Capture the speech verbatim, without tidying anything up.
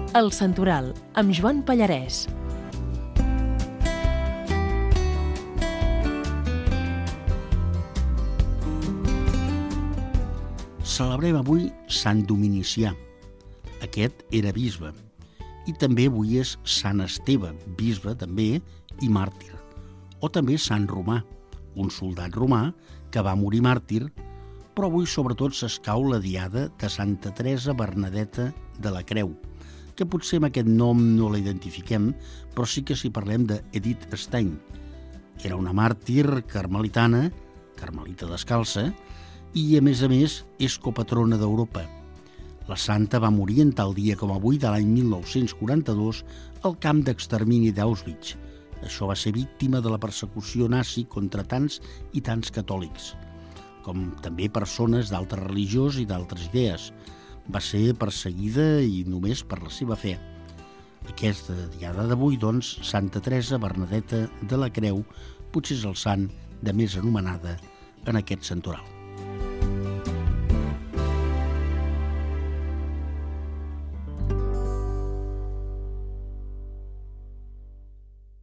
El Santoral, amb Joan Pallarès. Celebrem avui Sant Dominicià. Aquest era bisbe. I també avui és Sant Esteve, bisbe també i màrtir. O també Sant Romà, un soldat romà que va morir màrtir, però avui sobretot s'escau la diada de Santa Teresa Bernadeta de la Creu, que potser amb aquest nom no la identifiquem, però sí que si parlem d'Edith Stein. Era una màrtir carmelitana, carmelita descalça, i a més a més és copatrona d'Europa. La santa va morir en tal dia com avui de l'any mil nou-cents quaranta-dos al camp d'extermini d'Auschwitz. Això va ser víctima de la persecució nazi contra tants i tants catòlics, com també persones d'altres religions i d'altres idees. Va ser perseguida i només per la seva fe. Aquesta diada d'avui, doncs, Santa Teresa Bernadeta de la Creu, potser és el sant de més anomenada en aquest santoral.